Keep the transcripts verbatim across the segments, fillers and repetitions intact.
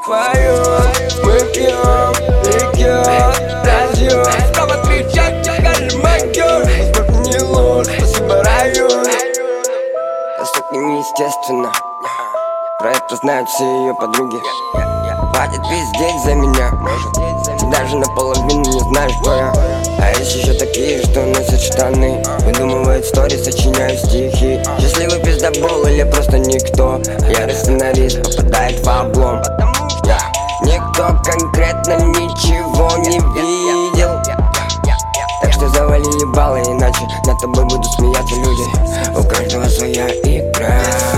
поют. Мы пьем, рекет, разъем. Снова кричат, чекали магию. Возможно, не лучше, спасибо, район. Настолько неестественно. Про это знают все ее подруги. Хватит пиздеть за меня. Ты даже наполовину не знаешь, кто я. А есть еще такие, что носят штаны, выдумывают стори, сочиняют стихи. Счастливый пиздобол или просто никто. Ярый сценарист попадает в облом. Никто конкретно ничего не видел. Так что завали ебало, иначе над тобой будут смеяться люди. У каждого своя игра.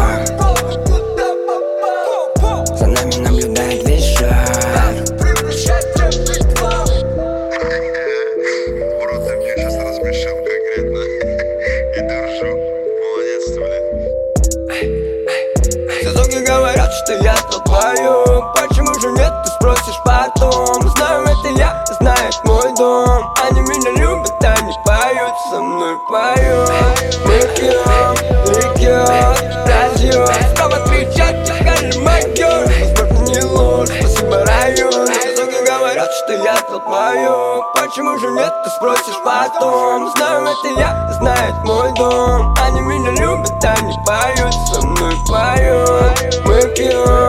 За нами наблюдает весь шар. Просто мне сейчас рассмешил конкретно. И держу. Молодец, блядь. Все звуки говорят, что я толпаю. Почему же нет, ты спросишь потом. Знаю, это я, знает мой дом. Они меня любят, они поют, со мной поют. Мы пьем, рекет, разъем. Снова кричат, чекали магию. Возможно, не лучше, спасибо, район. Все звуки говорят, что я толпаю. Почему же нет, ты спросишь потом. Знаю, это я, знает мой дом. Они меня любят, они поют, со мной поют. Мы пьем.